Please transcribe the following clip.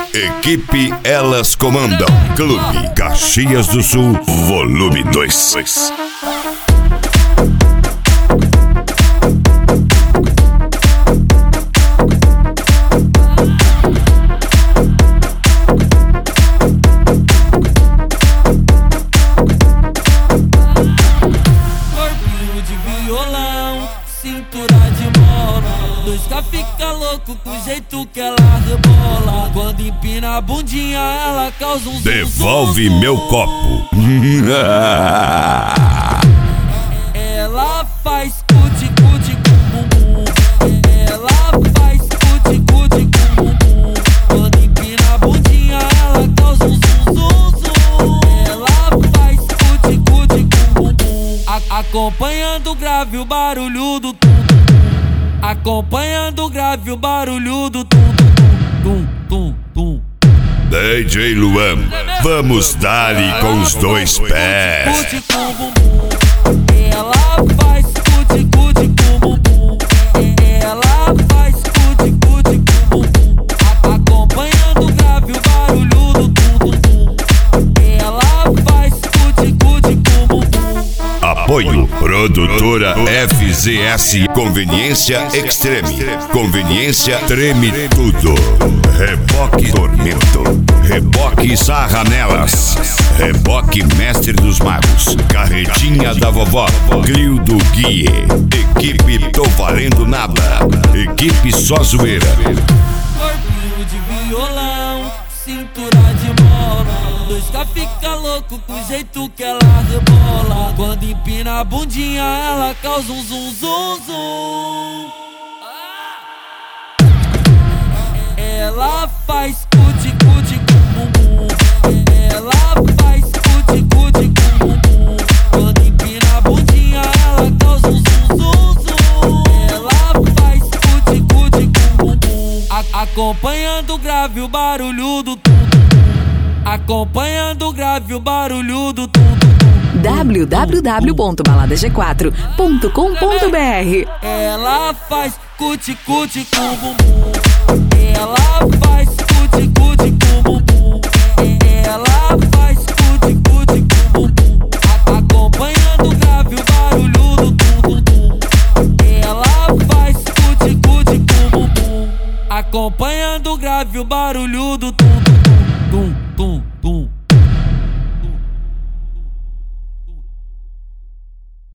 Equipe Elas Comandam. Clube Caxias do Sul, volume 2. Cintura de mola, Lusca fica louco com o jeito que ela rebola. Quando empina a bundinha, ela causa um Devolve meu copo. Ela faz cuti-cuti com bumbum. Ela faz cuti-cuti com bumbum. Quando empina a bundinha, ela causa um zum-zum-zum. Ela faz cuti-cuti com bumbum. Acompanhando o grave o barulho do tum. Acompanhando o grave o barulho do tum, tum, tum, tum. DJ Luan, vamos dar-lhe com os dois pés. Cuti com bumbum. Ela faz cuti-cuti com bumbum. Ela faz cuti-cuti com bumbum. Acompanhando o grave o barulho do tum, tum. Ela faz cuti-cuti com bumbum. Apoio Produtora FZS. Conveniência Extreme. Conveniência Treme Tudo. Reboque Tormento. Reboque Sarranelas. Reboque Mestre dos Magos. Carretinha da Vovó. Clio do Guie. Equipe Tô Valendo Nada. Equipe Só Zoeira. Corpinho de violão, cintura de mola. Lusca fica louco com o jeito que ela rebola. Quando empina a bundinha, ela causa um zum-zum-zum. Ela faz cuti-cuti com bumbum. Ela faz cuti-cuti com bumbum. Quando empina a bundinha, ela causa um zum-zum-zum. Ela faz cuti-cuti com bumbum. Acompanhando o grave o barulho do tum. Acompanhando o grave o barulho do tum. www.baladag4.com.br. Ela faz cuti-cuti com bumbum. Ela faz cuti-cuti com bumbum. Ela faz cuti-cuti com bumbum. Acompanhando o grave o barulho do tum, tum. Ela faz cuti-cuti com bumbum. Acompanhando o grave o barulho do tum, tum, tum, tum.